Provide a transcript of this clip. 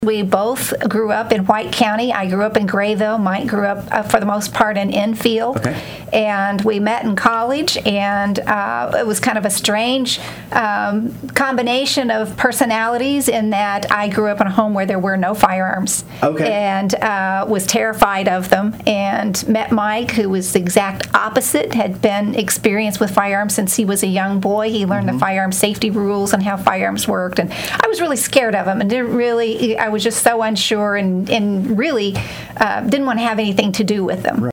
We both grew up in White County. I grew up in Grayville. Mike grew up, for the most part, in Enfield. Okay. And we met in college, and it was kind of a strange combination of personalities in that I grew up in a home where there were no firearms. Okay. And was terrified of them, and met Mike, who was the exact opposite, had been experienced with firearms since he was a young boy. He learned the firearm safety rules and how firearms worked, and I was really scared of him and didn't really, I was just so unsure and really didn't want to have anything to do with them.